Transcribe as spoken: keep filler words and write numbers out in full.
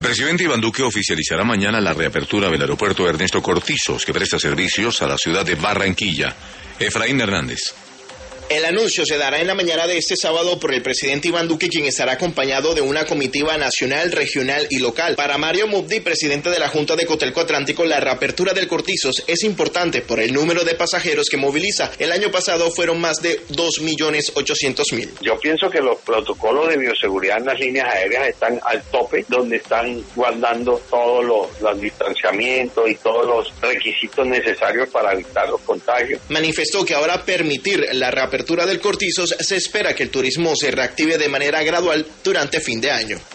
Presidente Iván Duque oficializará mañana la reapertura del aeropuerto Ernesto Cortizos, que presta servicios a la ciudad de Barranquilla. Efraín Hernández. El anuncio se dará en la mañana de este sábado por el presidente Iván Duque, quien estará acompañado de una comitiva nacional, regional y local. Para Mario Mubdi, presidente de la Junta de Cotelco Atlántico, la reapertura del Cortizos es importante por el número de pasajeros que moviliza. El año pasado fueron más de dos millones ochocientos mil. Yo pienso que los protocolos de bioseguridad en las líneas aéreas están al tope, donde están guardando todos los, los distanciamientos y todos los requisitos necesarios para evitar los contagios. Manifestó que ahora permitir la reapertura apertura del Cortizos, se espera que el turismo se reactive de manera gradual durante fin de año.